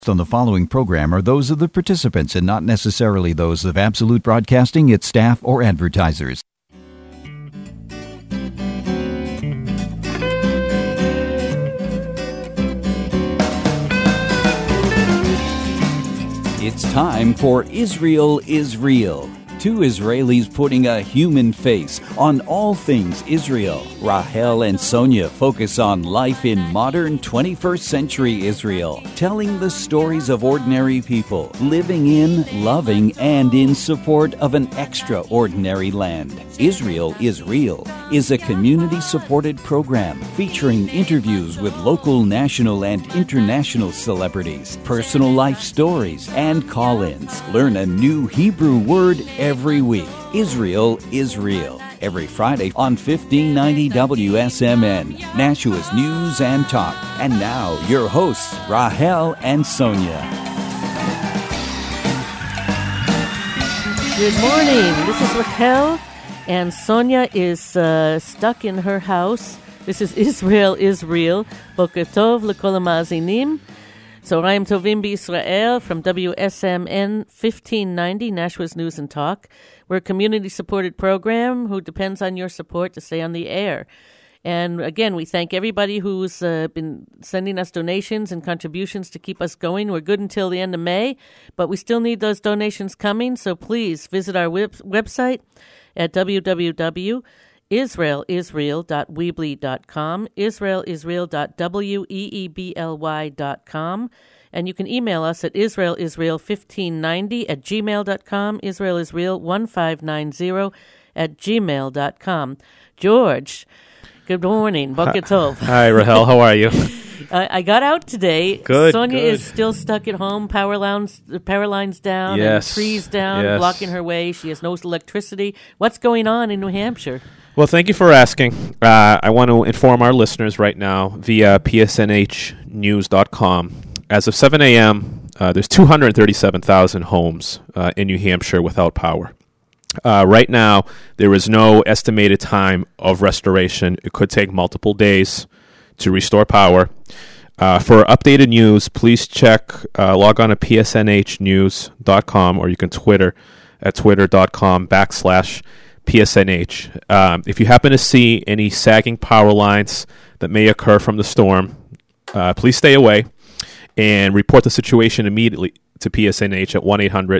On the following program are those of the participants and not necessarily those of Absolute Broadcasting, its staff, or advertisers. It's time for Israel is Real. Two Israelis putting a human face on all things Israel. Rahel and Sonia focus on life in modern 21st century Israel, telling the stories of ordinary people living in, loving, and in support of an extraordinary land. Israel is Real is a community-supported program featuring interviews with local, national, and international celebrities, personal life stories, and call-ins. Learn a new Hebrew word every week. Israel is Real. Every Friday on 1590 WSMN, Nashua's News and Talk. And now, your hosts, Rahel and Sonia. Good morning. This is Rahel, and Sonia is stuck in her house. This is Israel is Real. Boker Tov l'kol ha'maazinim. Tzorayim Tovim b'Yisrael from WSMN 1590, Nashua's News and Talk. We're a community-supported program who depends on your support to stay on the air. And again, we thank everybody who's been sending us donations and contributions to keep us going. We're good until the end of May, but we still need those donations coming. So please visit our website at www.israelisrael.weebly.com, israelisrael.weebly.com, and you can email us at israelisrael1590@gmail.com, israelisrael1590@gmail.com. George, good morning. Boker Tov. Hi, Rahel. How are you? I got out today. Good. Sonia good. is still stuck at home. Power lines down, Yes. and trees down, Yes. blocking her way. She has no electricity. What's going on in New Hampshire? Well, thank you for asking. I want to inform our listeners right now via psnhnews.com. As of 7 a.m., there's 237,000 homes in New Hampshire without power. Right now, there is no estimated time of restoration. It could take multiple days to restore power. For updated news, please log on to psnhnews.com, or you can Twitter at twitter.com/PSNH. If you happen to see any sagging power lines that may occur from the storm, please stay away and report the situation immediately to PSNH at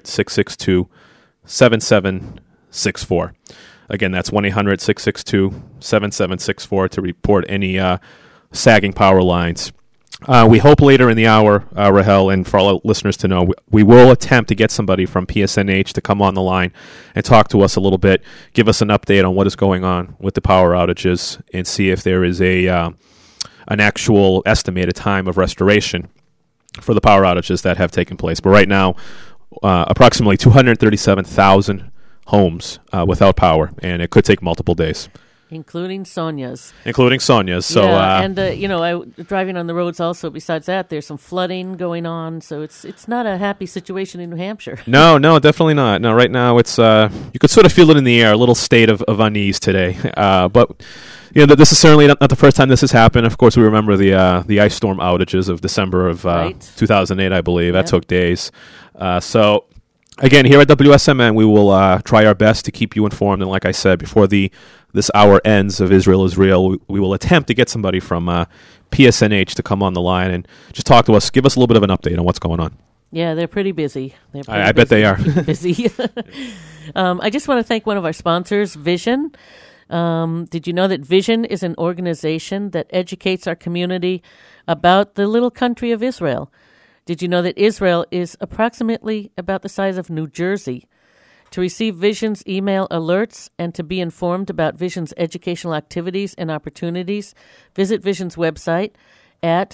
1-800-662-7764. Again, that's 1-800-662-7764 to report any sagging power lines. We hope later in the hour, Rahel, and for all our listeners to know, we will attempt to get somebody from PSNH to come on the line and talk to us a little bit, give us an update on what is going on with the power outages, and see if there is an actual estimated time of restoration for the power outages that have taken place. But right now, approximately 237,000 homes without power, and it could take multiple days. Including Sonia's. So, and driving on the roads also. Besides that, there's some flooding going on, so it's not a happy situation in New Hampshire. No, definitely not. No, right now it's you could sort of feel it in the air, a little state of unease today. But this is certainly not the first time this has happened. Of course, we remember the ice storm outages of December of 2008, I believe. That took days. So. Again, here at WSMN, we will try our best to keep you informed. And like I said, before this hour ends of Israel is Real, we will attempt to get somebody from PSNH to come on the line and just talk to us, give us a little bit of an update on what's going on. Yeah, they're pretty busy. I bet they are. Busy. I just want to thank one of our sponsors, Vision. Did you know that Vision is an organization that educates our community about the little country of Israel? Did you know that Israel is approximately about the size of New Jersey? To receive Vision's email alerts and to be informed about Vision's educational activities and opportunities, visit Vision's website at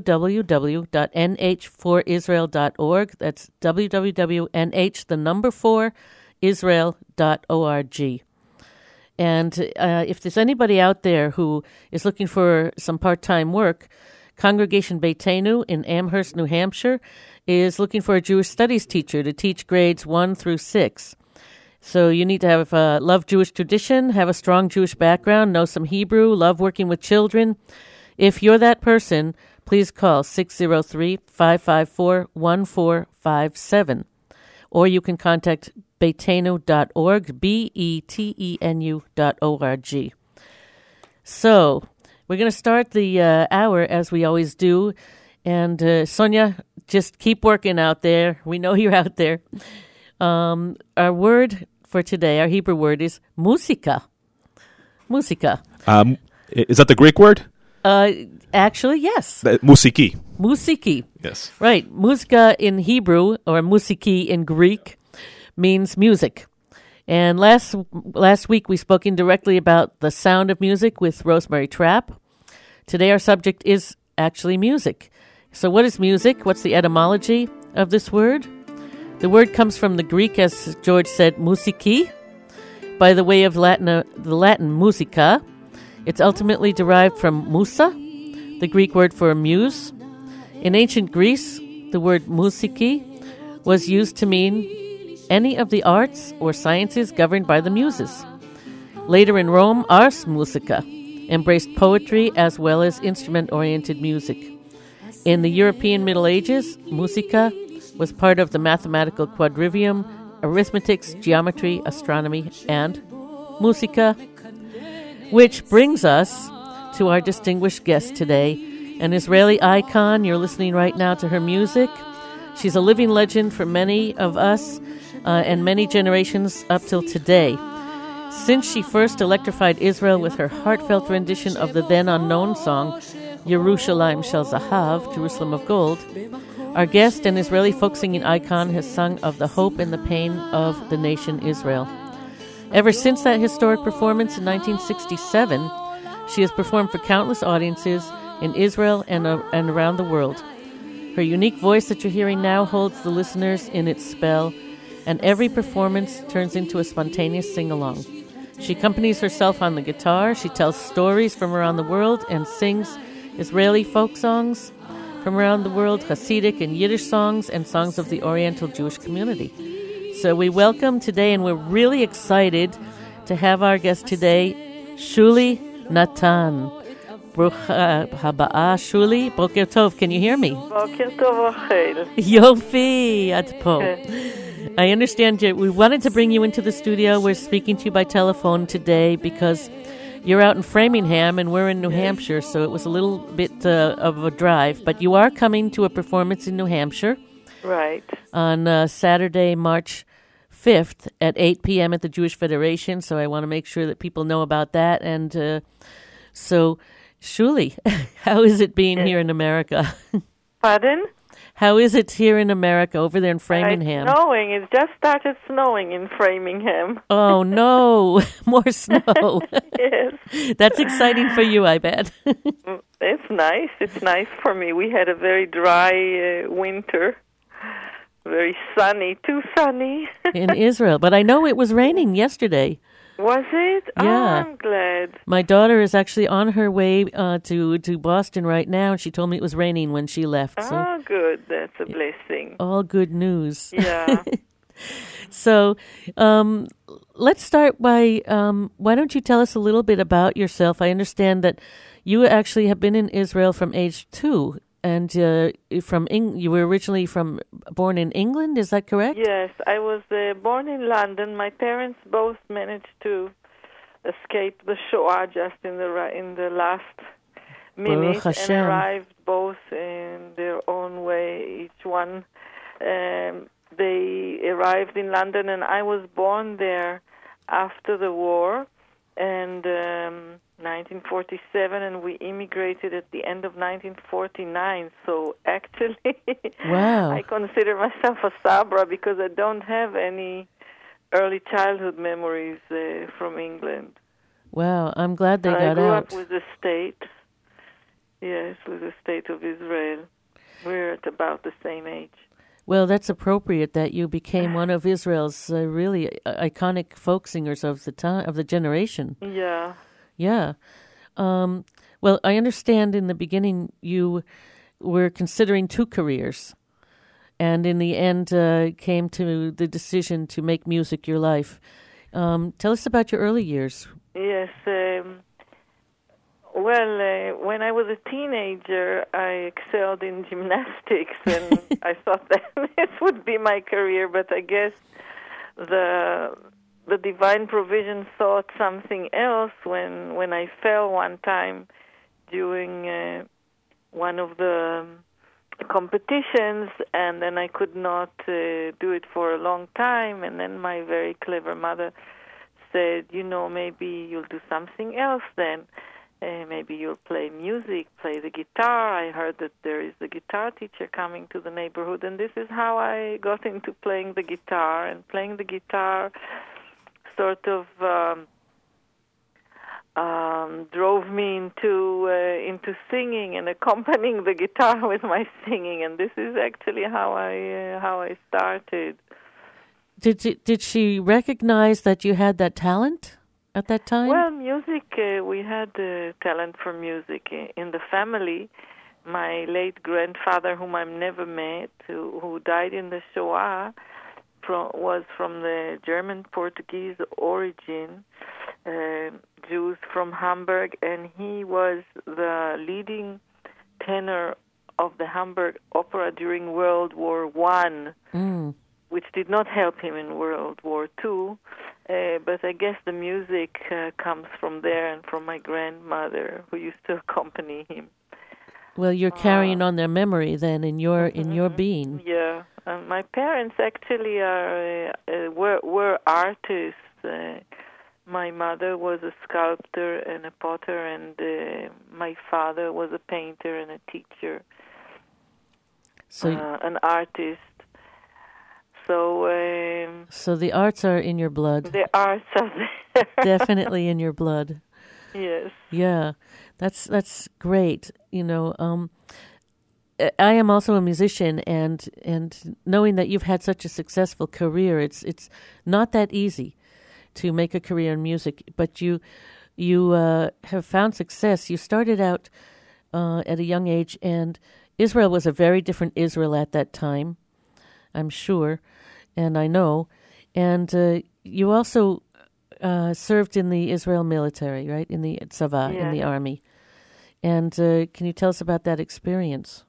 www.nh4israel.org. That's www.nh4israel.org. And if there's anybody out there who is looking for some part-time work, Congregation Beitenu in Amherst, New Hampshire, is looking for a Jewish studies teacher to teach grades 1 through 6. So you need to have love Jewish tradition, have a strong Jewish background, know some Hebrew, love working with children. If you're that person, please call 603-554-1457. Or you can contact betenu.org, betenu.org. So, we're going to start the hour as we always do. And Sonia, just keep working out there. We know you're out there. Our word for today, our Hebrew word, is musika. Musika. Is that the Greek word? Actually, yes. Musiki. Musiki. Yes. Right. Musika in Hebrew, or musiki in Greek, means music. And last week we spoke indirectly about the sound of music with Rosemary Trapp. Today our subject is actually music. So what is music? What's the etymology of this word? The word comes from the Greek, as George said, musiki, by the way of the Latin musica. It's ultimately derived from musa, the Greek word for muse. In ancient Greece, the word musiki was used to mean any of the arts or sciences governed by the muses. Later in Rome, ars musica embraced poetry as well as instrument-oriented music. In the European Middle Ages, musica was part of the mathematical quadrivium, arithmetics, geometry, astronomy, and musica. Which brings us to our distinguished guest today, an Israeli icon. You're listening right now to her music. She's a living legend for many of us and many generations up till today. Since she first electrified Israel with her heartfelt rendition of the then unknown song, Yerushalayim Shel Zahav, Jerusalem of Gold, our guest and Israeli folk singing icon has sung of the hope and the pain of the nation Israel. Ever since that historic performance in 1967, she has performed for countless audiences in Israel and around the world. Her unique voice that you're hearing now holds the listeners in its spell, and every performance turns into a spontaneous sing-along. She accompanies herself on the guitar, she tells stories from around the world, and sings Israeli folk songs from around the world, Hasidic and Yiddish songs, and songs of the Oriental Jewish community. So we welcome today, and we're really excited to have our guest today, Shuli Natan. Brucha habaa, Shuli. Boker tov, can you hear me? Boker tov, Rachel. Yofi, at po. I understand we wanted to bring you into the studio. We're speaking to you by telephone today because you're out in Framingham and we're in New Hampshire, so it was a little bit of a drive. But you are coming to a performance in New Hampshire. Right. On Saturday, March 5th at 8 p.m. at the Jewish Federation, so I want to make sure that people know about that. And so, Shuli, how is it being here in America? Pardon? How is it here in America, over there in Framingham? It's snowing. It just started snowing in Framingham. Oh, no. More snow. Yes. That's exciting for you, I bet. It's nice. It's nice for me. We had a very dry winter. Very sunny. Too sunny. In Israel. But I know it was raining yesterday. Was it? Yeah. Oh, I'm glad. My daughter is actually on her way to Boston right now, and she told me it was raining when she left. So oh, good. That's a blessing. All good news. Yeah. So let's start by, why don't you tell us a little bit about yourself? I understand that you actually have been in Israel from age 2, and you were originally born in England, is that correct? Yes, I was born in London. My parents both managed to escape the Shoah just in the last minute and arrived both in their own way. Each one, they arrived in London, and I was born there after the war, and 1947, and we immigrated at the end of 1949. So actually, wow. I consider myself a Sabra because I don't have any early childhood memories from England. Wow, I'm glad they got out. I grew up with the state. Yes, with the state of Israel. We're at about the same age. Well, that's appropriate that you became one of Israel's really iconic folk singers of the time, of the generation. Yeah. Yeah. Well, I understand in the beginning you were considering 2 careers, and in the end came to the decision to make music your life. Tell us about your early years. Yes. Well, when I was a teenager, I excelled in gymnastics, and I thought that this would be my career. But I guess the divine provision thought something else when I fell one time during one of the competitions, and then I could not do it for a long time. And then my very clever mother said, maybe you'll do something else then. Maybe you'll play music, play the guitar. I heard that there is a guitar teacher coming to the neighborhood, and this is how I got into playing the guitar. And playing the guitar sort of drove me into singing and accompanying the guitar with my singing, and this is actually how I started. Did she recognize that you had that talent at that time? Well, music, we had talent for music in the family. My late grandfather, whom I've never met, who died in the Shoah, was from the German-Portuguese origin, Jews from Hamburg, and he was the leading tenor of the Hamburg Opera during World War I, which did not help him in World War II. But I guess the music comes from there and from my grandmother, who used to accompany him. Well, you're carrying on their memory then in your being. Yeah, my parents actually were artists. My mother was a sculptor and a potter, and my father was a painter and a teacher. So an artist. So the arts are in your blood. The arts are there. Definitely in your blood. Yes. Yeah, that's great. I am also a musician, and knowing that you've had such a successful career, it's not that easy to make a career in music. But you have found success. You started out at a young age, and Israel was a very different Israel at that time, I'm sure, and I know. And you also served in the Israel military, right? In the Tzava, in the army. And can you tell us about that experience?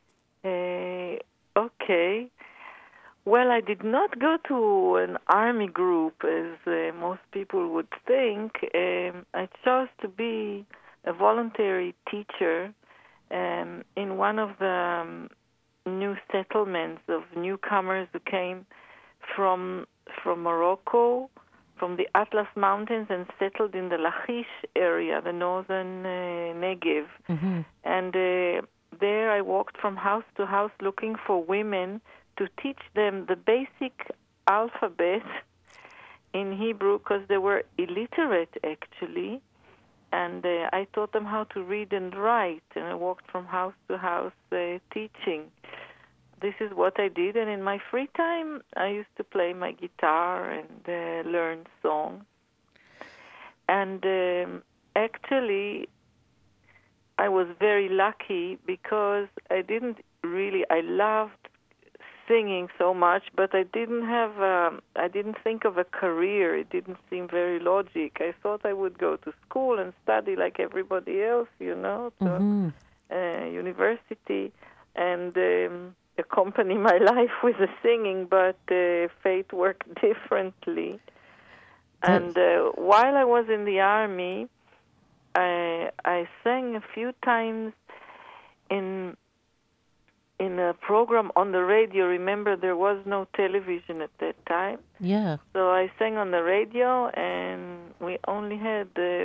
Okay. Well, I did not go to an army group, as most people would think. I chose to be a voluntary teacher in one of the new settlements of newcomers who came from Morocco, from the Atlas Mountains, and settled in the Lachish area, the northern Negev. Mm-hmm. And there I walked from house to house looking for women to teach them the basic alphabet in Hebrew, because they were illiterate, actually. And I taught them how to read and write, and I walked from house to house teaching. This is what I did, and in my free time, I used to play my guitar and learn songs. And actually, I was very lucky because I loved singing so much, but I didn't think of a career. It didn't seem very logic. I thought I would go to school and study like everybody else, to university, and accompany my life with the singing, but fate worked differently. And while I was in the army, I sang a few times in a program on the radio. Remember, there was no television at that time. Yeah. So I sang on the radio, and we only had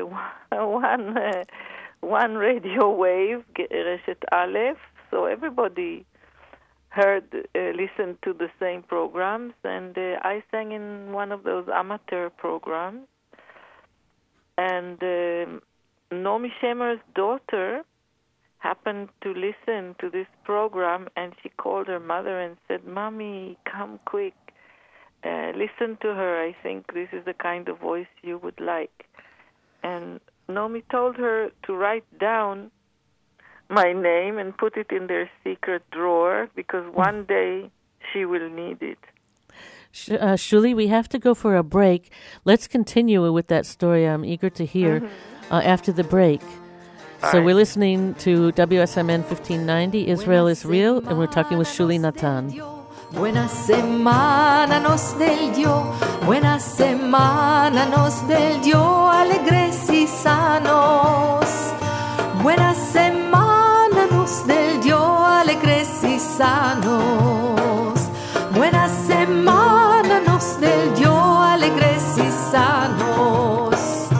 one radio wave, Reshet Aleph. So everybody listened to the same programs, and I sang in one of those amateur programs. And Naomi Shemer's daughter happened to listen to this program, and she called her mother and said, "Mommy, come quick. Listen to her. I think this is the kind of voice you would like." And Naomi told her to write down my name and put it in their secret drawer, because one day she will need it. Shuli, we have to go for a break. Let's continue with that story. I'm eager to hear after the break. So we're listening to WSMN 1590, Israel is Real, and we're talking with Shuli Natan. Buena semana nos del Dio, buena semana nos del Dio, alegres y sanos. Buena semana nos del Dio, alegres y sanos. Buena semana nos del Dio, alegres y sanos.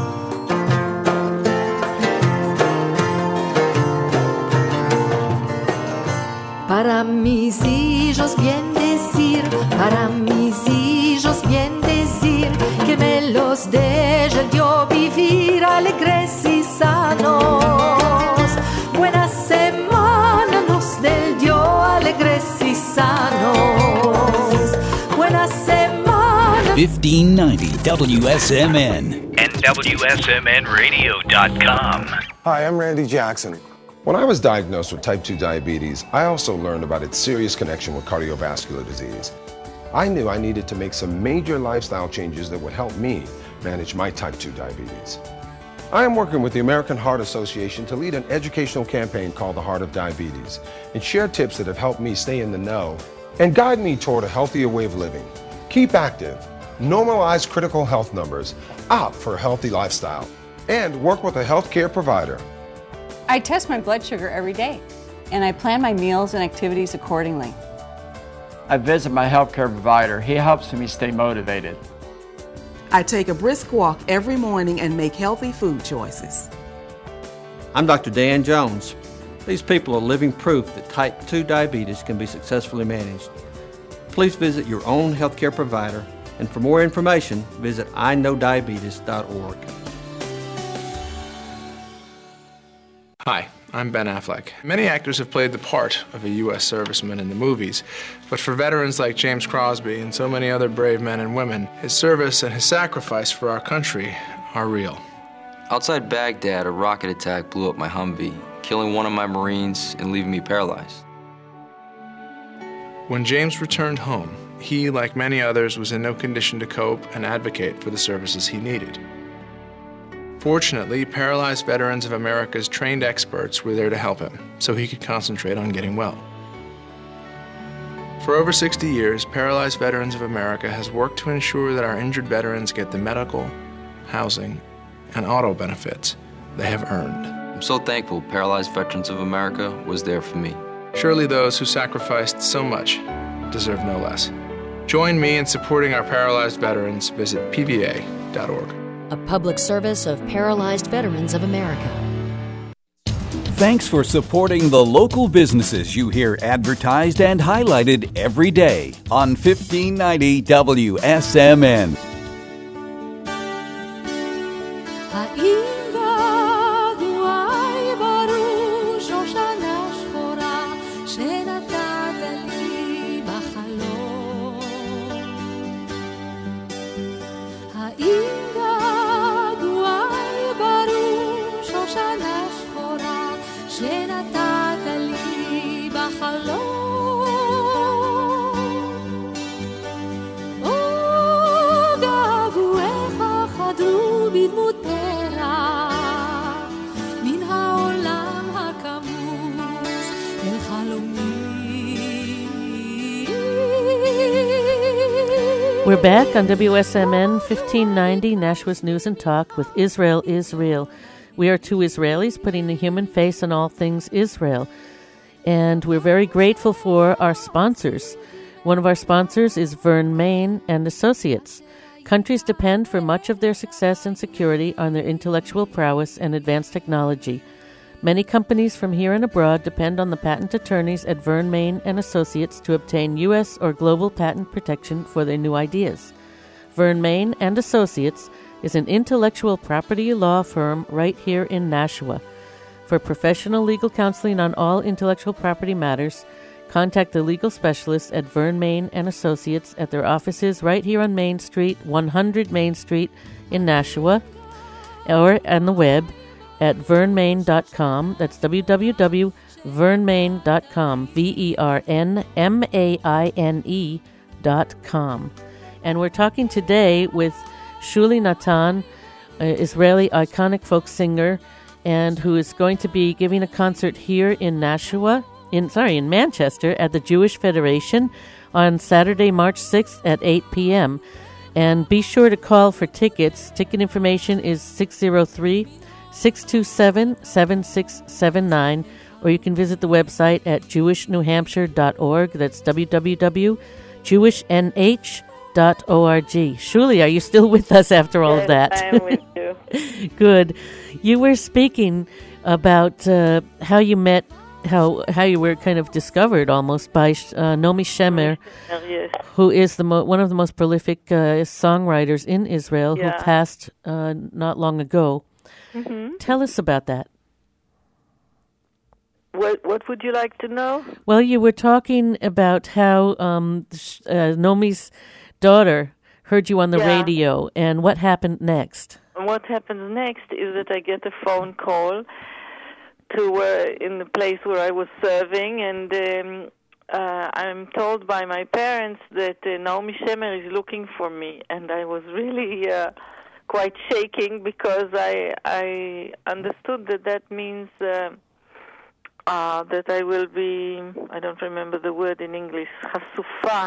Para mis hijos bien decir, para mis hijos bien decir, que me los deje el Dios vivir alegres y sanos. Buena semana nos del Dios alegres y sanos. Buena semana. 1590 WSMN and WSMNradio.com. Hi, I'm Randy Jackson. When I was diagnosed with type 2 diabetes, I also learned about its serious connection with cardiovascular disease. I knew I needed to make some major lifestyle changes that would help me manage my type 2 diabetes. I am working with the American Heart Association to lead an educational campaign called The Heart of Diabetes and share tips that have helped me stay in the know and guide me toward a healthier way of living. Keep active, normalize critical health numbers, opt for a healthy lifestyle, and work with a healthcare provider. I test my blood sugar every day, and I plan my meals and activities accordingly. I visit my healthcare provider. He helps me stay motivated. I take a brisk walk every morning and make healthy food choices. I'm Dr. Dan Jones. These people are living proof that type 2 diabetes can be successfully managed. Please visit your own healthcare provider, and for more information, visit iknowdiabetes.org. Hi, I'm Ben Affleck. Many actors have played the part of a U.S. serviceman in the movies, but for veterans like James Crosby and so many other brave men and women, his service and his sacrifice for our country are real. Outside Baghdad, a rocket attack blew up my Humvee, killing one of my Marines and leaving me paralyzed. When James returned home, he, like many others, was in no condition to cope and advocate for the services he needed. Fortunately, Paralyzed Veterans of America's trained experts were there to help him, so he could concentrate on getting well. For over 60 years, Paralyzed Veterans of America has worked to ensure that our injured veterans get the medical, housing, and auto benefits they have earned. I'm so thankful Paralyzed Veterans of America was there for me. Surely those who sacrificed so much deserve no less. Join me in supporting our paralyzed veterans. Visit pva.org. A public service of Paralyzed Veterans of America. Thanks for supporting the local businesses you hear advertised and highlighted every day on 1590 WSMN. We're back on WSMN 1590, Nashua's News and Talk with Israel is Real. We are two Israelis putting the human face on all things Israel. And we're very grateful for our sponsors. One of our sponsors is Vern Main and Associates. Countries depend for much of their success and security on their intellectual prowess and advanced technology. Many companies from here and abroad depend on the patent attorneys at Vern Main and Associates to obtain U.S. or global patent protection for their new ideas. Vern Main and Associates is an intellectual property law firm right here in Nashua. For professional legal counseling on all intellectual property matters, contact the legal specialists at Vern Main and Associates at their offices right here on Main Street, 100 Main Street in Nashua, or on the web at vernmain.com. That's www.vernmain.com, VERNMAINE.com. And we're talking today with Shuli Natan, Israeli iconic folk singer, and who is going to be giving a concert here in in Manchester at the Jewish Federation on Saturday, March 6th at 8 p.m. And be sure to call for tickets. Ticket information is 603-627-7679, or you can visit the website at jewishnewhampshire.org. That's www.jewishnh.org. Shuli, are you still with us after all of that? Yes, I am with you. Good. You were speaking about how you met, how you were kind of discovered almost by Naomi Shemer, Yes. who is one of the most prolific songwriters in Israel, Yeah. who passed not long ago. Mm-hmm. Tell us about that. What would you like to know? Well, you were talking about how Naomi's daughter heard you on the radio, and what happened next? What happens next is that I get a phone call to in the place where I was serving, and I'm told by my parents that Naomi Shemer is looking for me, and I was really quite shaking because I understood that means that I will be, I don't remember the word in English, chasufa.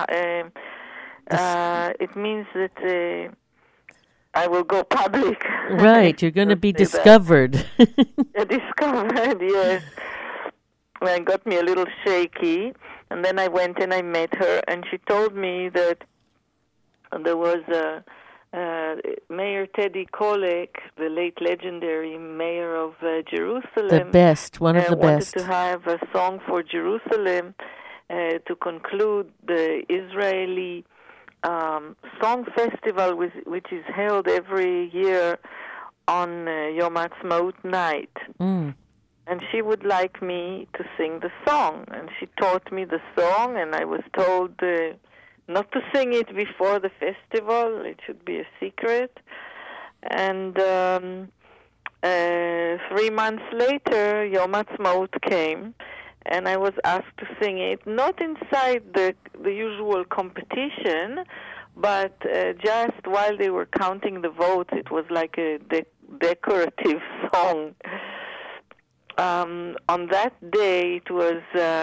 It means that I will go public. Right, you're going to be discovered. Discovered, yes. Well, it got me a little shaky, and then I went and I met her, and she told me that there was Mayor Teddy Kollek, the late legendary mayor of Jerusalem. The best, one of the best. Wanted to have a song for Jerusalem to conclude the Israeli song festival, which is held every year on Yom Ha'atzmaut night. Mm. And she would like me to sing the song. And she taught me the song, and I was told not to sing it before the festival. It should be a secret. And 3 months later, Yom Ha'atzmaut came, and I was asked to sing it, not inside the usual competition, but just while they were counting the votes. It was like a decorative song. On that day, it was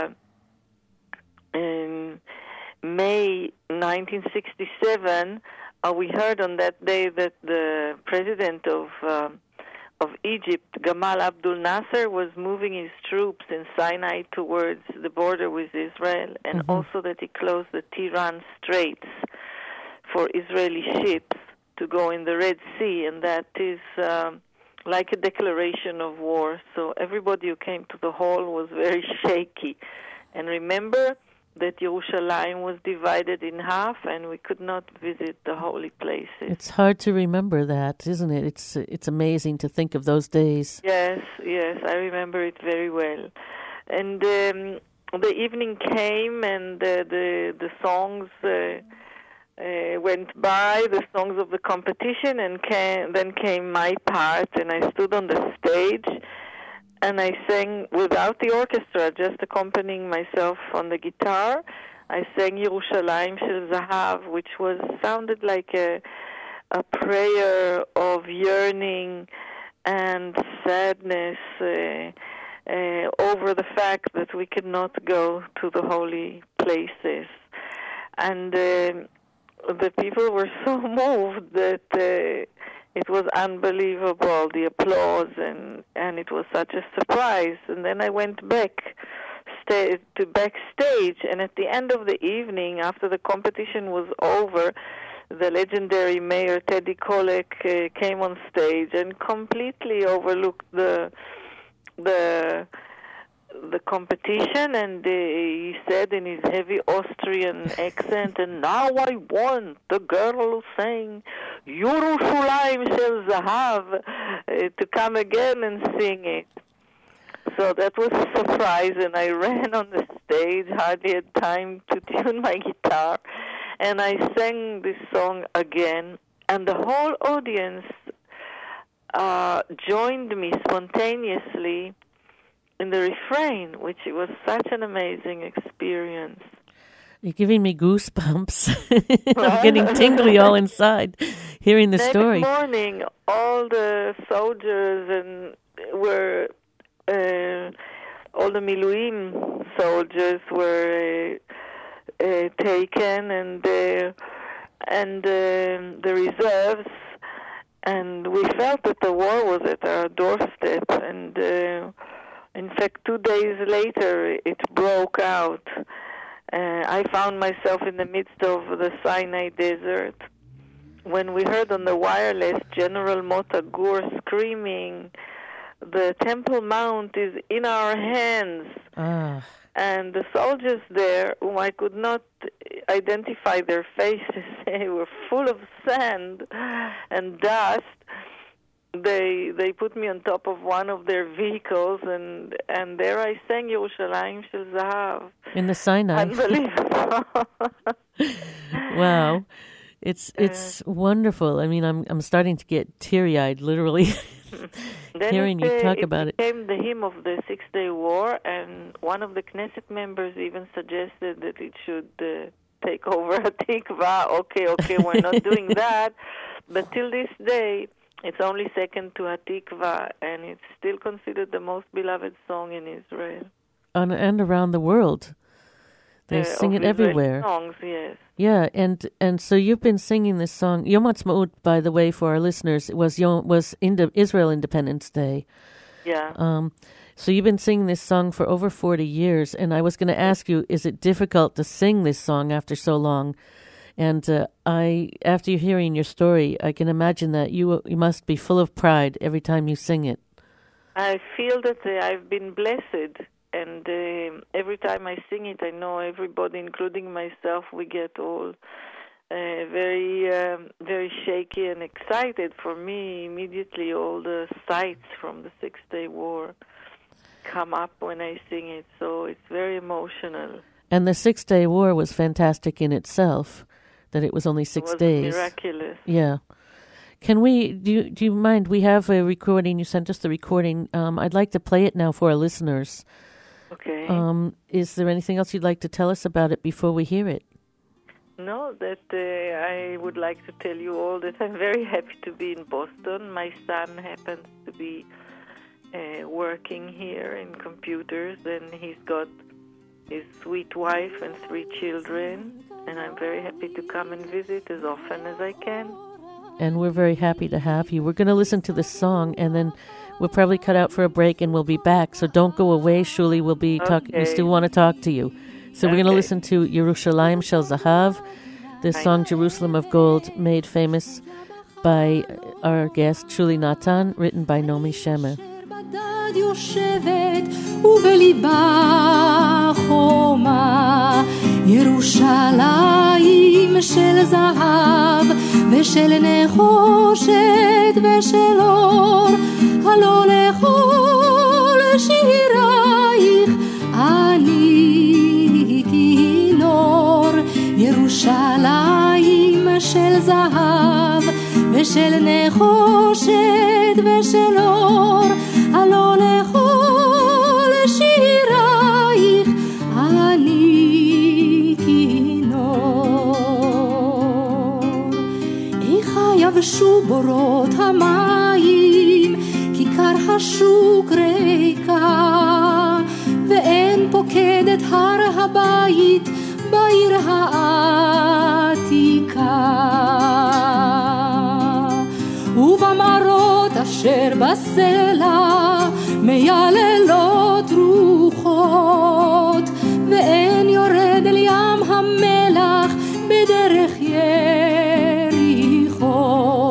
in May 1967, we heard on that day that the president of Egypt, Gamal Abdel Nasser, was moving his troops in Sinai towards the border with Israel, and also that he closed the Tiran Straits for Israeli ships to go in the Red Sea, and that is like a declaration of war. So everybody who came to the hall was very shaky. And remember that Yerushalayim was divided in half, and we could not visit the holy places. It's hard to remember that, isn't it? It's amazing to think of those days. Yes, I remember it very well. And the evening came, and the songs went by, the songs of the competition, and then came my part, and I stood on the stage, and I sang without the orchestra, just accompanying myself on the guitar. I sang Yerushalayim Shel Zahav, which sounded like a prayer of yearning and sadness over the fact that we could not go to the holy places. And the people were so moved that it was unbelievable, the applause, and it was such a surprise. And then I went back to backstage, and at the end of the evening, after the competition was over, the legendary mayor Teddy Kollek came on stage and completely overlooked the competition, and he said in his heavy Austrian accent, and now I want the girl who sang Yerushalayim Shel Zahav to come again and sing it. So that was a surprise, and I ran on the stage, hardly had time to tune my guitar, and I sang this song again, and the whole audience joined me spontaneously in the refrain, which was such an amazing experience. You're giving me goosebumps. I'm getting tingly all inside hearing the story. Next morning, all the soldiers were all the Miluim soldiers were taken, and the reserves, and we felt that the war was at our doorstep. And in fact, 2 days later, it broke out. I found myself in the midst of the Sinai desert when we heard on the wireless General Mota Gur screaming, "The Temple Mount is in our hands." And the soldiers there, whom I could not identify their faces, they were full of sand and dust. They put me on top of one of their vehicles, and there I sang Yerushalayim Shel Zahav. In the Sinai. Unbelievable. Wow. It's wonderful. I mean, I'm starting to get teary-eyed, literally, hearing you talk about it. It became the hymn of the Six-Day War, and one of the Knesset members even suggested that it should take over Hatikva. Okay, we're not doing that. But till this day, it's only second to Hatikva, and it's still considered the most beloved song in Israel. And around the world. They sing it everywhere. Songs, yes. Yeah, and so you've been singing this song. Yom Ha'atzmaut, by the way, for our listeners, it was Israel Independence Day. Yeah. So you've been singing this song for over 40 years, and I was going to ask you, is it difficult to sing this song after so long? And after hearing your story, I can imagine that you must be full of pride every time you sing it. I feel that I've been blessed. And every time I sing it, I know everybody, including myself, we get all very, very shaky and excited. For me, immediately all the sights from the Six-Day War come up when I sing it. So it's very emotional. And the Six-Day War was fantastic in itself, that it was only 6 days. It was miraculous. Yeah. Can we, do you mind, we have a recording, you sent us the recording. I'd like to play it now for our listeners. Okay. Is there anything else you'd like to tell us about it before we hear it? No, that I would like to tell you all that I'm very happy to be in Boston. My son happens to be working here in computers, and he's got his sweet wife and 3 children, and I'm very happy to come and visit as often as I can. And we're very happy to have you. We're going to listen to this song, and then we'll probably cut out for a break, and we'll be back. So don't go away, Shuli. We'll be talking. We still want to talk to you. So we're going to listen to Yerushalayim Shel Zahav, this song Jerusalem of Gold, made famous by our guest Shuli Natan, written by Nomi Shemer. ירושלים של זהב ושל נחושת ושל אור, הלא לכל שירייך אני כינור. ירושלים של זהב ושל נחושת ושל אור, הלא לכל שירייך אני כינור. איך יבשו בורות המים, כיכר השוק ריקה, ואין פוקדת הר הבית בעיר העתיקה. ובמערות אשר בסלע מייללות רוחות, ואין יורד אל ים המלח בדרך יריחו.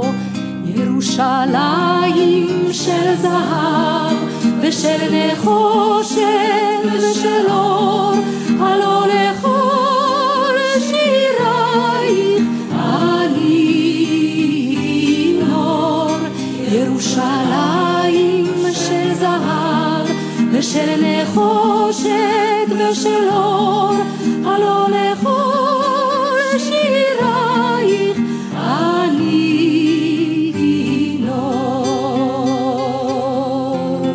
ירושלים של זהב ושל נחושת ושל אור, הלא לכל שירייך אני כינור. ירושלים של זהב ושל נחושת ושל אור, הלא לכל שירייך אני כינור.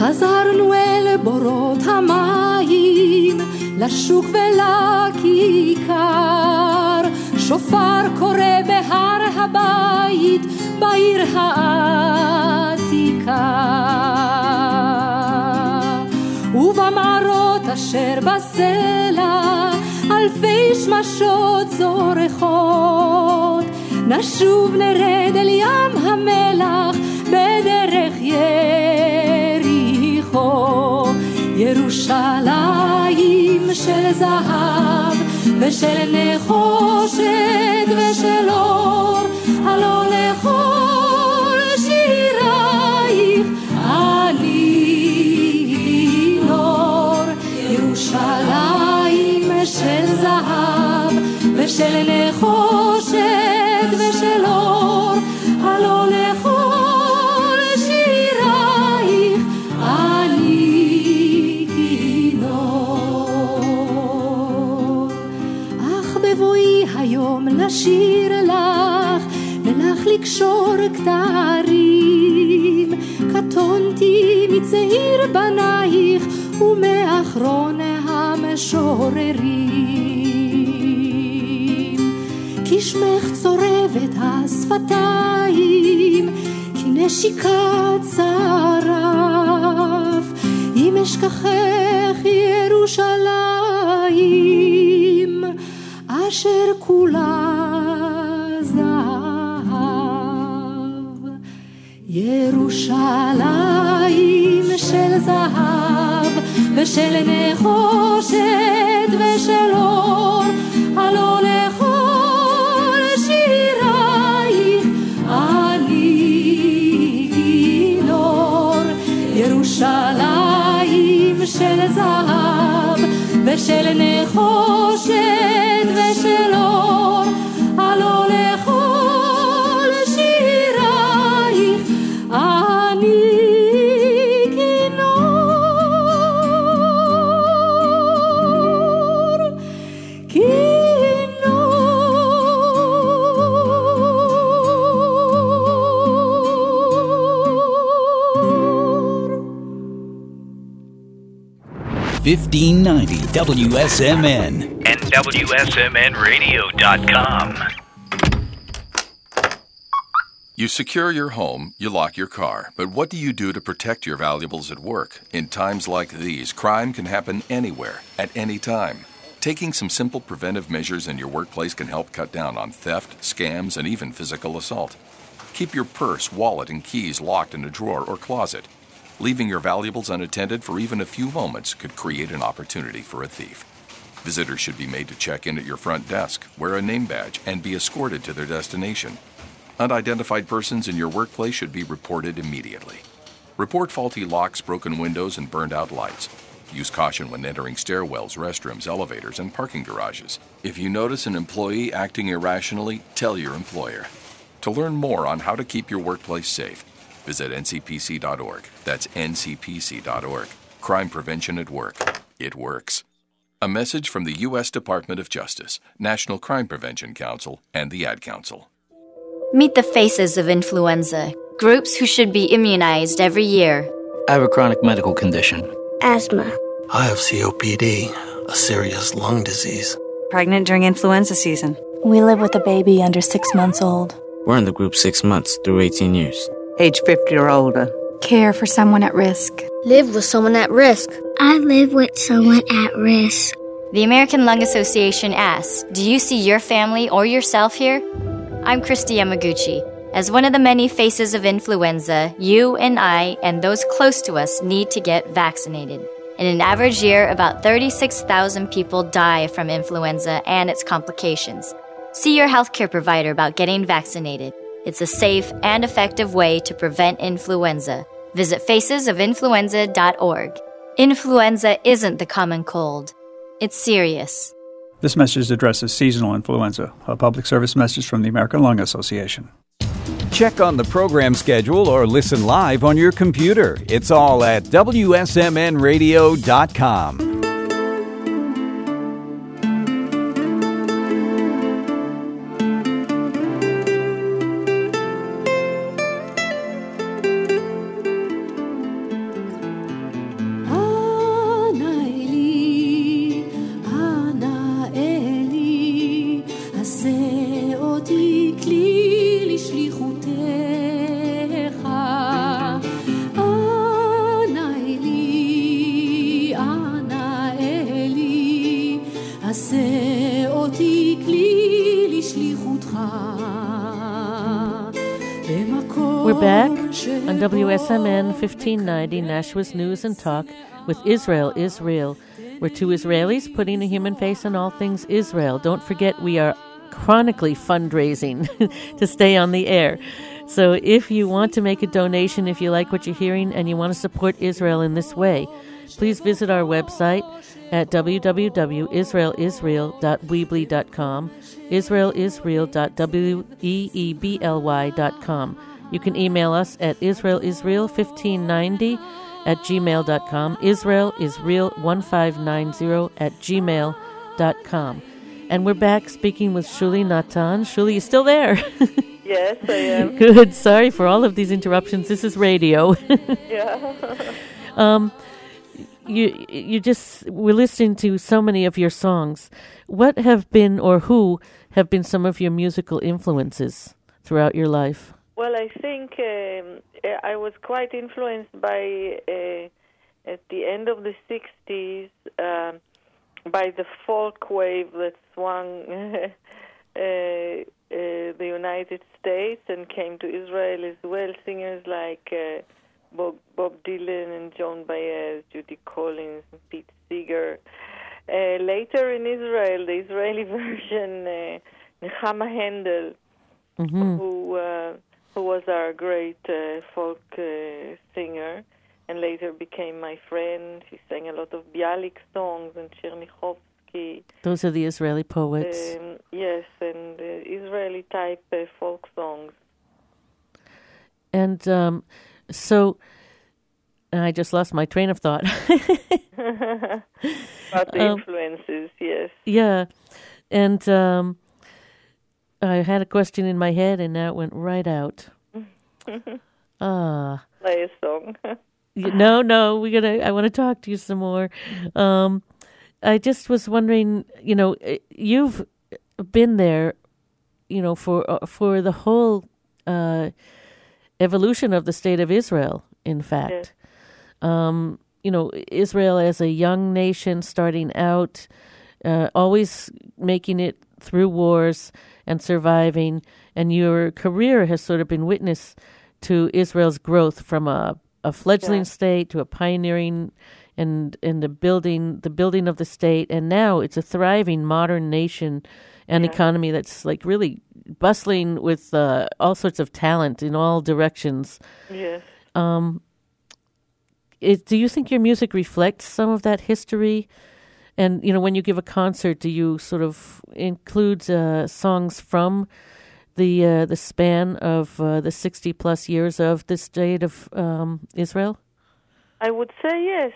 חזרנו אל בורות המים, לשוק ולכיכר, שופר קורא בהר הבית, בעיר העתיקה. ובמערות אשר בסלע, אלפי שמשות זורחות, נשוב נרד אל ים המלח, בדרך יריחו. ירושלים של זהב ושל נחושת ושל אור, הלא לכל שירייך אני נור. ירושלים של זהב ושל נחושת ושל אור, הלא לכל שירייך אני כינור. אך בבואי היום לשיר לך ולך לקשור כתרים, קטונתי מצעיר בנייך ומאחרון המשוררים. כי שמך צורבת השפתיים, כי נשיקת צרף, אם אשכחך ירושלים אשר כולה זהב. ירושלים של זהב ושל נחושת ושל אור, הלא לכל שירייך אני כינור. ירושלים של זהב ושל נחושת ושל אור, הלא לכל שירייך אני כינור. 1590 WSMN and WSMNradio.com. You secure your home, you lock your car. But what do you do to protect your valuables at work? In times like these, crime can happen anywhere, at any time. Taking some simple preventive measures in your workplace can help cut down on theft, scams, and even physical assault. Keep your purse, wallet, and keys locked in a drawer or closet. Leaving your valuables unattended for even a few moments could create an opportunity for a thief. Visitors should be made to check in at your front desk, wear a name badge, and be escorted to their destination. Unidentified persons in your workplace should be reported immediately. Report faulty locks, broken windows, and burned-out lights. Use caution when entering stairwells, restrooms, elevators, and parking garages. If you notice an employee acting irrationally, tell your employer. To learn more on how to keep your workplace safe, visit ncpc.org. That's ncpc.org. Crime prevention at work. It works. A message from the U.S. Department of Justice, National Crime Prevention Council, and the Ad Council. Meet the faces of influenza, groups who should be immunized every year. I have a chronic medical condition. Asthma. I have COPD, a serious lung disease. Pregnant during influenza season. We live with a baby under 6 months old. We're in the group 6 months through 18 years. Age 50 or older. Care for someone at risk. Live with someone at risk. I live with someone at risk. The American Lung Association asks, do you see your family or yourself here? I'm Christy Yamaguchi. As one of the many faces of influenza, you and I and those close to us need to get vaccinated. In an average year, about 36,000 people die from influenza and its complications. See your healthcare provider about getting vaccinated. It's a safe and effective way to prevent influenza. Visit facesofinfluenza.org. Influenza isn't the common cold. It's serious. This message addresses seasonal influenza, a public service message from the American Lung Association. Check on the program schedule or listen live on your computer. It's all at WSMNradio.com. back on WSMN 1590, Nashua's News and Talk, with Israel is Real. We're two Israelis putting a human face on all things Israel. Don't forget, we are chronically fundraising to stay on the air. So if you want to make a donation, if you like what you're hearing and you want to support Israel in this way, please visit our website at www.israelisrael.weebly.com, israelisrael.weebly.com. You can email us at israelisrael1590@gmail.com, israelisrael1590@gmail.com. And we're back speaking with Shuli Natan. Shuli, you still there? Yes, I am. Good. Sorry for all of these interruptions. This is radio. Yeah. We're listening to so many of your songs. What have been, or who have been, some of your musical influences throughout your life? Well, I think I was quite influenced by, at the end of the 60s, by the folk wave that swung the United States and came to Israel as well. Singers like Bob Dylan and Joan Baez, Judy Collins, and Pete Seeger. Later in Israel, the Israeli version, Nechama Handel, who was our great folk singer, and later became my friend. She sang a lot of Bialik songs and Chernichovsky. Those are the Israeli poets. Yes, and Israeli type folk songs. And so, I just lost my train of thought. About the influences, yes. Yeah, and I had a question in my head, and now it went right out. Play a song. No, I want to talk to you some more. I just was wondering, you've been there, for the whole evolution of the state of Israel, in fact. Yes. Israel as a young nation starting out, always making it through wars and surviving, and your career has sort of been witness to Israel's growth from a fledgling state to a pioneering and the building of the state, and now it's a thriving modern nation and economy that's like really bustling with all sorts of talent in all directions. Yes. Do you think your music reflects some of that history? And when you give a concert, do you sort of include songs from the span of the 60+ years of the state of Israel? I would say yes.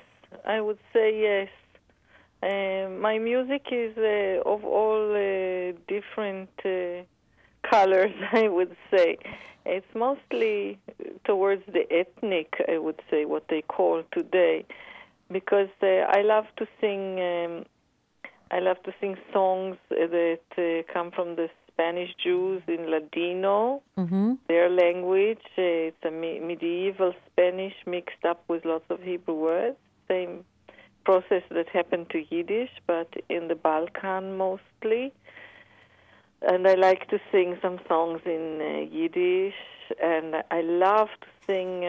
My music is of all different colors, I would say. It's mostly towards the ethnic, I would say, what they call today, because I love to sing. I love to sing songs that come from the Spanish Jews in Ladino, their language. It's a medieval Spanish mixed up with lots of Hebrew words. Same process that happened to Yiddish, but in the Balkan mostly. And I like to sing some songs in Yiddish, and I love to sing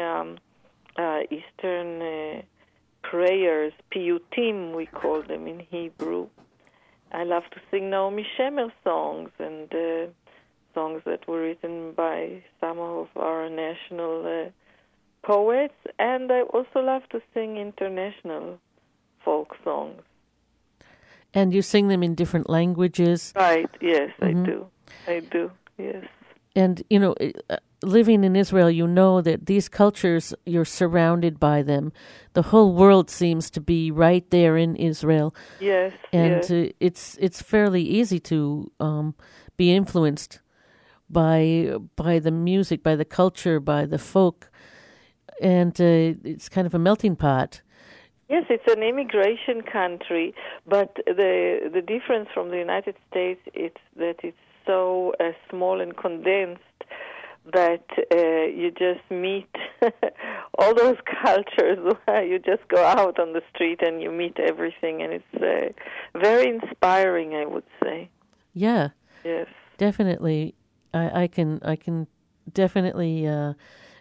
Eastern prayers, piyutim we call them in Hebrew. I love to sing Naomi Shemer songs and songs that were written by some of our national poets, and I also love to sing international folk songs. And you sing them in different languages? Right, yes, I do, yes. And, living in Israel, you know that these cultures, you're surrounded by them. The whole world seems to be right there in Israel. Yes, and it's fairly easy to be influenced by the music, by the culture, by the folk. And it's kind of a melting pot. Yes, it's an immigration country, but the difference from the United States is that it's so small and condensed that you just meet all those cultures. You just go out on the street and you meet everything, and it's very inspiring, I would say. Yeah. Yes. Definitely. I can definitely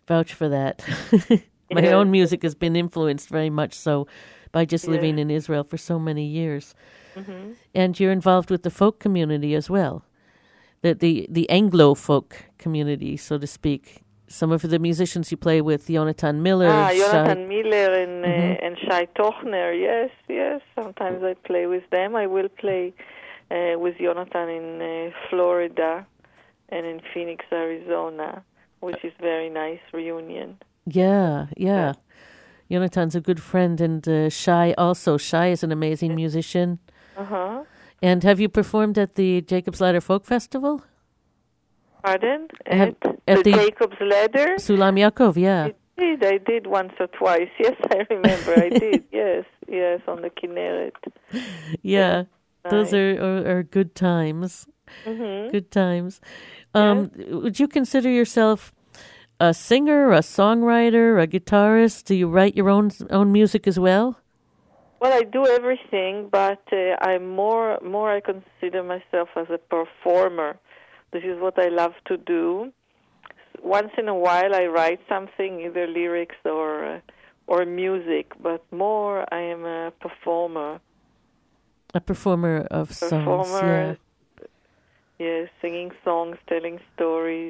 vouch for that. My own music has been influenced very much so by just living in Israel for so many years. Mm-hmm. And you're involved with the folk community as well, the Anglo folk community, so to speak. Some of the musicians you play with, Jonathan Miller. Jonathan Miller and Shai Tochner, yes. Sometimes I play with them. I will play with Jonathan in Florida and in Phoenix, Arizona, which is very nice reunion. Yeah. Jonathan's a good friend, and Shai also. Shai is an amazing musician. Uh-huh. And have you performed at the Jacob's Ladder Folk Festival? Pardon? At the Jacob's Ladder? Sulam Yaakov, yeah. I did once or twice. Yes, I remember. I did. Yes, on the Kinneret. Yeah, those are good times. Mm-hmm. Good times. Would you consider yourself a singer, a songwriter, a guitarist? Do you write your own music as well? Well, I do everything, but I'm more I consider myself as a performer. This is what I love to do. Once in a while, I write something, either lyrics or music, but more I am a performer. A performer of songs, yeah. Yes, singing songs, telling stories.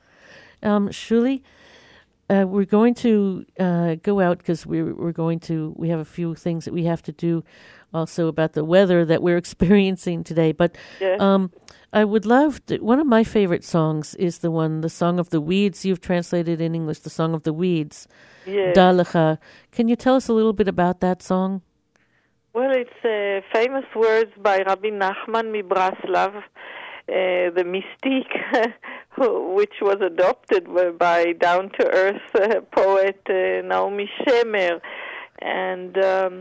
Shuli, we're going to go out because we have a few things that we have to do also about the weather that we're experiencing today. But I would love to, one of my favorite songs is the Song of the Weeds. You've translated in English, the Song of the Weeds. Yes. Dalecha. Can you tell us a little bit about that song? Well, it's famous words by Rabbi Nachman Mibraslav, the mystique, which was adopted by down-to-earth poet Naomi Shemer. And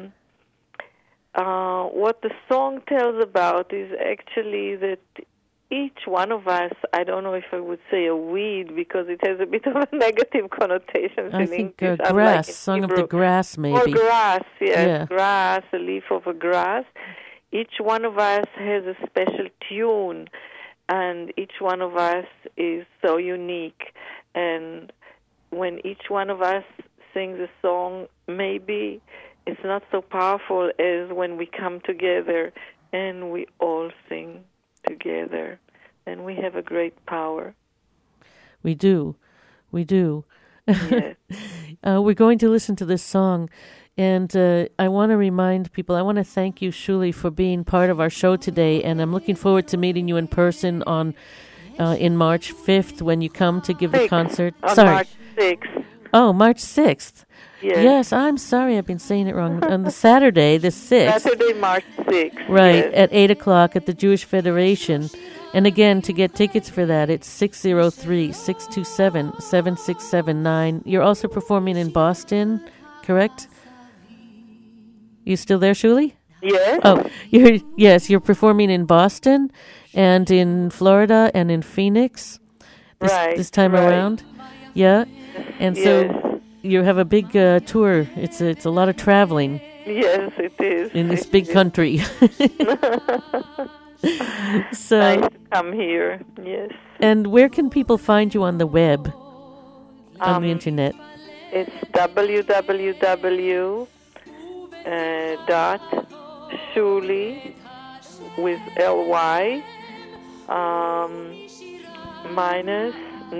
what the song tells about is actually that each one of us, I don't know if I would say a weed because it has a bit of a negative connotation in English. I think grass, Song of the Grass maybe. Or grass, yes, yeah. Grass, a leaf of a grass. Each one of us has a special tune, and each one of us is so unique. And when each one of us sings a song, maybe it's not so powerful as when we come together and we all sing together, and we have a great power. We do. Yes. We're going to listen to this song, and I want to remind people, I want to thank you, Shuli, for being part of our show today, and I'm looking forward to meeting you in person in March 5th when you come to give the concert. March 6th. Oh, March 6th. Yes, I'm sorry, I've been saying it wrong. On the Saturday, the 6th. Saturday, March 6th. Right, yes. At 8 o'clock at the Jewish Federation. And again, to get tickets for that, it's 603-627-7679. You're also performing in Boston, correct? You still there, Shuli? Yes. Oh, you're performing in Boston and in Florida and in Phoenix this time around. Yeah. And so you have a big tour. It's a lot of traveling. Yes, it is. In this big country. So nice to come here. Yes. And where can people find you on the web, on the internet? It's www.shuli with L-Y minus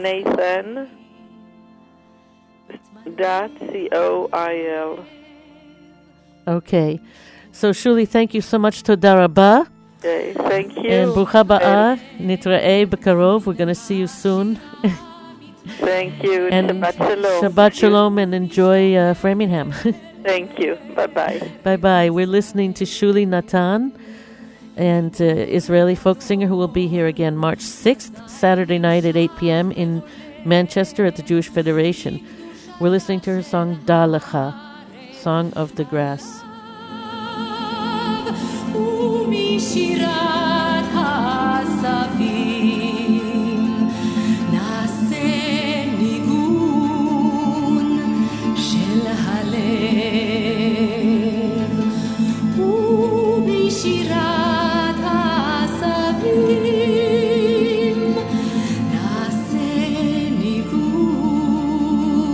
Nathan.coil. Okay. So, Shuli, thank you so much. Toda rabah. Okay, thank you. And brucha ba'ah, nitra'eh b'karov. We're going to see you soon. Thank you. And Shabbat shalom. Shabbat shalom, and enjoy Framingham. Thank you. Bye-bye. Bye-bye. We're listening to Shuli Natan, and Israeli folk singer who will be here again March 6th, Saturday night at 8 p.m. in Manchester at the Jewish Federation. We're listening to her song Dalecha, Song of the Grass. שירת הסבים נעשה ניגון של הלב ובשירת הסבים נעשה ניגון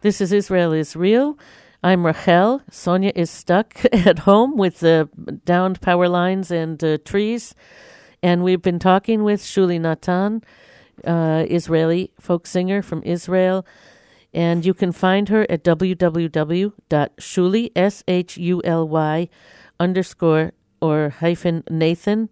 This is Israel is Real. I'm Rachel. Sonia is stuck at home with the downed power lines and trees. And we've been talking with Shuli Natan, Israeli folk singer from Israel. And you can find her at www.shuli, SHULY _Nathan,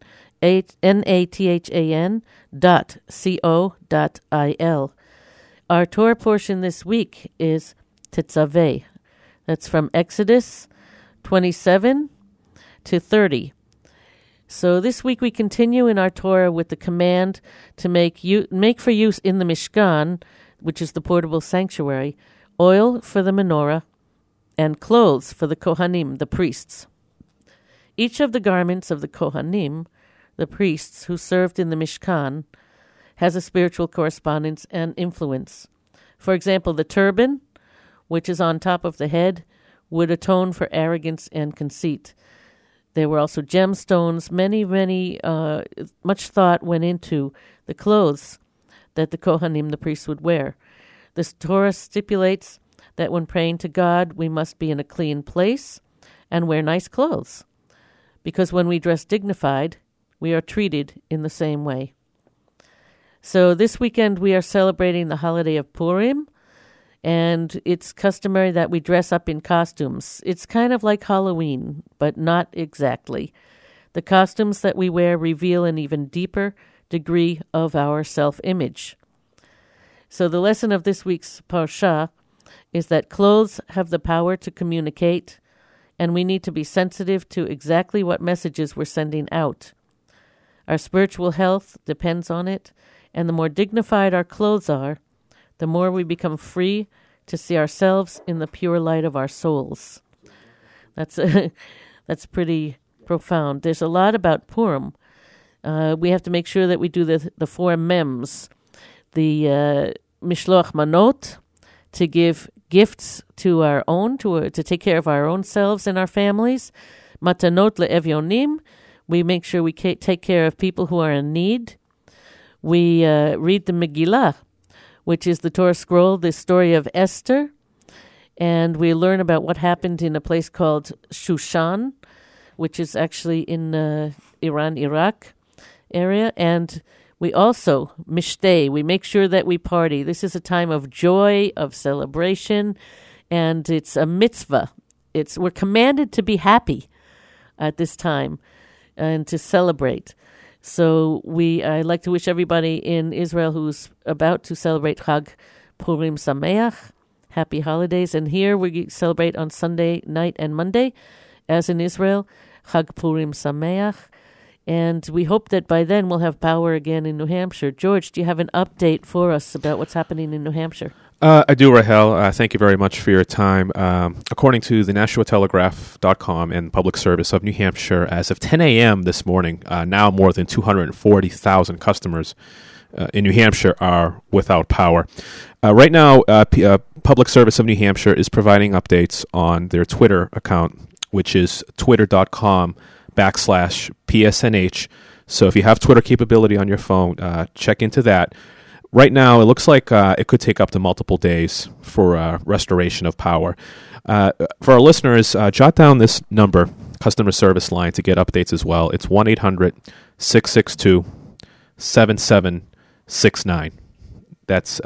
NATHAN.co.il. Our Torah portion this week is Tetzaveh. That's from Exodus 27 to 30. So this week we continue in our Torah with the command to make for use in the Mishkan, which is the portable sanctuary, oil for the menorah and clothes for the Kohanim, the priests. Each of the garments of the Kohanim, the priests who served in the Mishkan, has a spiritual correspondence and influence. For example, the turban, which is on top of the head, would atone for arrogance and conceit. There were also gemstones. Much thought went into the clothes that the Kohanim, the priests, would wear. The Torah stipulates that when praying to God, we must be in a clean place and wear nice clothes, because when we dress dignified, we are treated in the same way. So this weekend we are celebrating the holiday of Purim, and it's customary that we dress up in costumes. It's kind of like Halloween, but not exactly. The costumes that we wear reveal an even deeper degree of our self-image. So the lesson of this week's Parsha is that clothes have the power to communicate, and we need to be sensitive to exactly what messages we're sending out. Our spiritual health depends on it, and the more dignified our clothes are, the more we become free to see ourselves in the pure light of our souls. That's pretty profound. There's a lot about Purim. We have to make sure that we do the 4 mems. The mishloach manot, to give gifts to our own, to take care of our own selves and our families. Matanot le'evyonim, we make sure we take care of people who are in need. We read the Megillah, which is the Torah scroll, the story of Esther, and we learn about what happened in a place called Shushan, which is actually in Iran, Iraq area, and we also, mishteh, we make sure that we party. This is a time of joy, of celebration, and it's a mitzvah. We're commanded to be happy at this time and to celebrate. So I'd like to wish everybody in Israel who's about to celebrate Chag Purim Sameach, happy holidays. And here we celebrate on Sunday night and Monday, as in Israel, Chag Purim Sameach. And we hope that by then we'll have power again in New Hampshire. George, do you have an update for us about what's happening in New Hampshire? I do, Rahel. Thank you very much for your time. According to the NashuaTelegraph.com and Public Service of New Hampshire, as of 10 a.m. this morning, now more than 240,000 customers in New Hampshire are without power. Right now, Public Service of New Hampshire is providing updates on their Twitter account, which is twitter.com/PSNH. So if you have Twitter capability on your phone, check into that. Right now, it looks like it could take up to multiple days for restoration of power. For our listeners, jot down this number, customer service line, to get updates as well. It's 1-800-662-7769. That's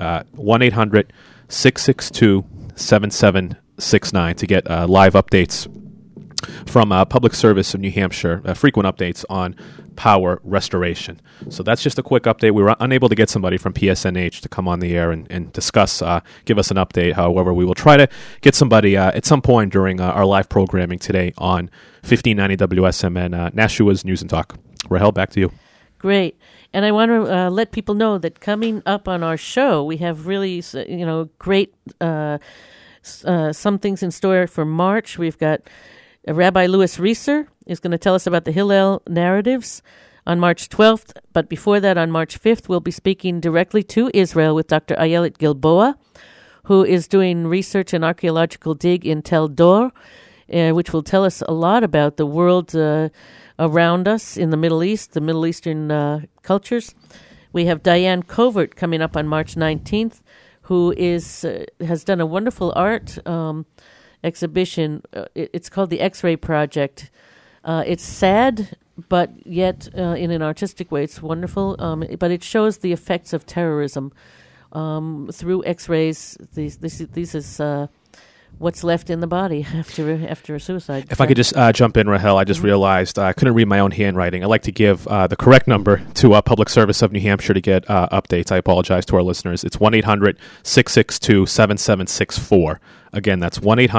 1-800-662-7769 to get live updates from Public Service of New Hampshire, frequent updates on power restoration. So that's just a quick update. We were unable to get somebody from PSNH to come on the air and discuss, give us an update. However, we will try to get somebody at some point during our live programming today on 1590 WSMN, Nashua's News and Talk. Rahel, back to you. Great. And I want to let people know that coming up on our show, we have really, great some things in store for March. We've got Rabbi Louis Reeser is going to tell us about the Hillel narratives on March 12th. But before that, on March 5th, we'll be speaking directly to Israel with Dr. Ayelet Gilboa, who is doing research and archaeological dig in Tel Dor, which will tell us a lot about the world around us in the Middle East, the Middle Eastern cultures. We have Diane Covert coming up on March 19th, who has done a wonderful art exhibition. It's called the X-Ray Project. It's sad, but yet in an artistic way, it's wonderful. But it shows the effects of terrorism through X-rays. This is what's left in the body after a suicide. If I could just jump in, Rahel, I just realized I couldn't read my own handwriting. I'd like to give the correct number to Public Service of New Hampshire to get updates. I apologize to our listeners. It's 1-800-662-7764. Again, that's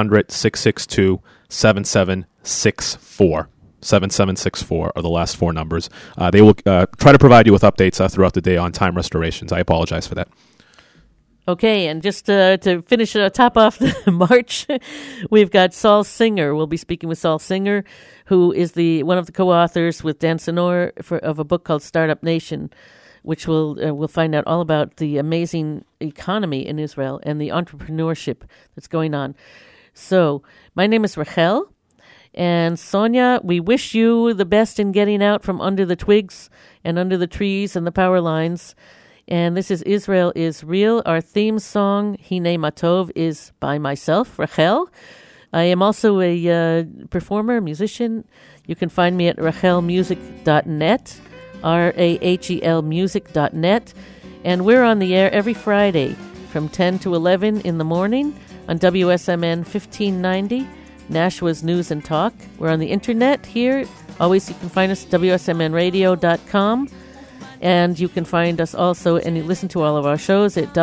1-800-662-7764. 7764 are the last four numbers. They will try to provide you with updates throughout the day on time restorations. I apologize for that. Okay, and just to finish top off the March, we've got Saul Singer. We'll be speaking with Saul Singer, who is one of the co-authors with Dan Senor of a book called Startup Nation, which we'll find out all about the amazing economy in Israel and the entrepreneurship that's going on. So, my name is Rachel, and Sonia, we wish you the best in getting out from under the twigs and under the trees and the power lines. And this is Israel is Real. Our theme song, Hine Matov, is by myself, Rachel. I am also a performer, musician. You can find me at rachelmusic.net, RAHEL music.net. And we're on the air every Friday from 10 to 11 in the morning on WSMN 1590, Nashua's News and Talk. We're on the internet here. Always you can find us at WSMNradio.com. And you can find us also and listen to all of our shows at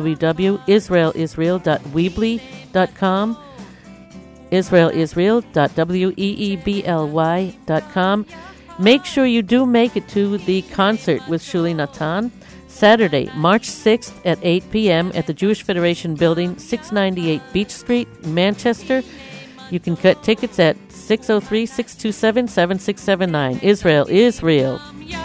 www.israelisrael.weebly.com, israelisrael.weebly.com. Make sure you do make it to the concert with Shuli Natan, Saturday, March 6th at 8 p.m. at the Jewish Federation Building, 698 Beach Street, Manchester. You can get tickets at 603-627-7679. Israel is real.